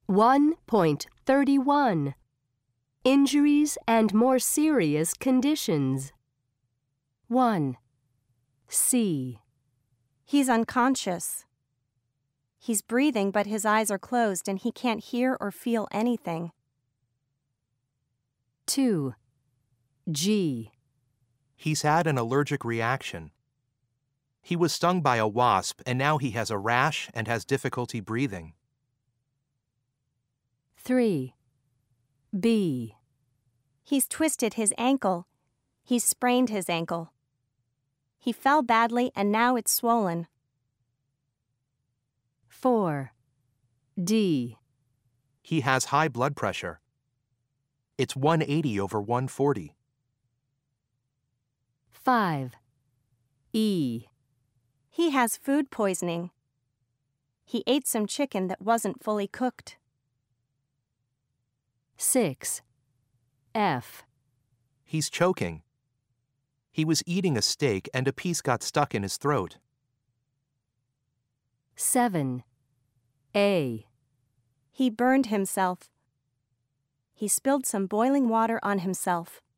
1.31 Injuries and more serious conditions. 1. C. He's unconscious. He's breathing, but his eyes are closed and he can't hear or feel anything. 2. G. He's had an allergic reaction. He was stung by a wasp and now he has a rash and has difficulty breathing. 3. B. He's twisted his ankle. He's sprained his ankle. He fell badly and now it's swollen. 4. D. He has high blood pressure. It's 180/140. 5. E. He has food poisoning. He ate some chicken that wasn't fully cooked. 6. F. He's choking. He was eating a steak and a piece got stuck in his throat. 7. A. He burned himself. He spilled some boiling water on himself.